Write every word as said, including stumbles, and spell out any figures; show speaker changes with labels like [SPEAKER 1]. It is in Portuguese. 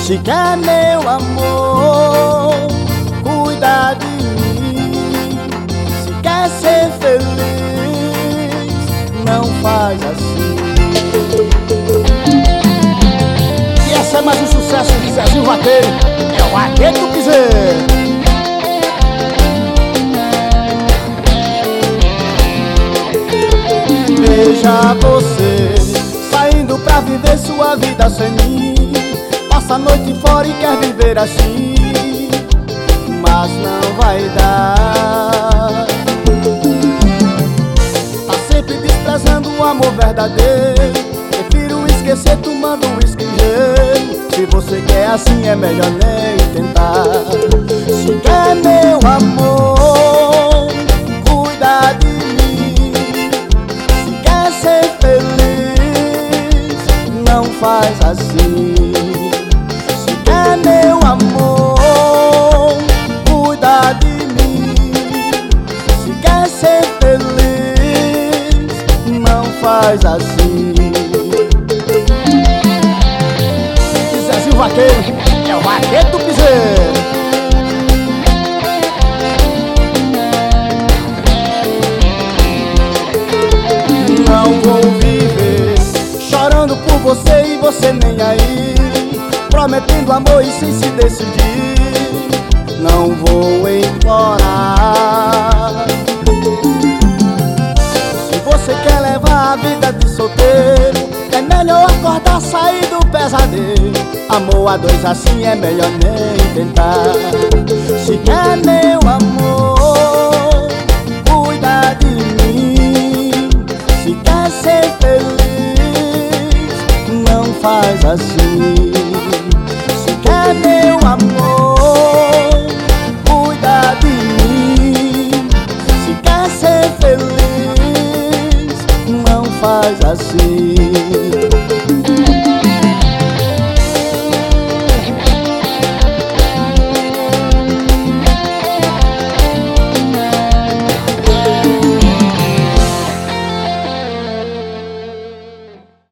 [SPEAKER 1] Se quer meu amor, cuida de mim. Se quer ser feliz, não faz assim. E essa é mais um sucesso de Zezinho Vaqueiro. É o Vaqueiro do Piseiro. Veja você saindo pra viver sua vida sem mim. Passa a noite fora e quer viver assim, mas não vai dar. Tá sempre desprezando o amor verdadeiro. Prefiro esquecer tomando uísque gelo. Se você quer assim é melhor nem tentar. Se quer meu amor, cuida de mim. Se quer ser feliz, não faz assim. Se quer meu amor, cuida de mim. Se quer ser feliz, não faz assim. Zezinho Vaqueiro, é o Vaqueiro do Piseiro. Não vou viver chorando por você e você nem aí, prometendo amor e sem se decidir. Não vou implorar. Se você quer levar a vida de solteiro, é melhor acordar, sair do pesadelo. Amor a dois assim é melhor nem tentar. Se quer meu amor, cuida de mim. Se quer ser feliz, não faz assim. Se quer meu amor, cuida de mim. Se quer ser feliz, não faz assim.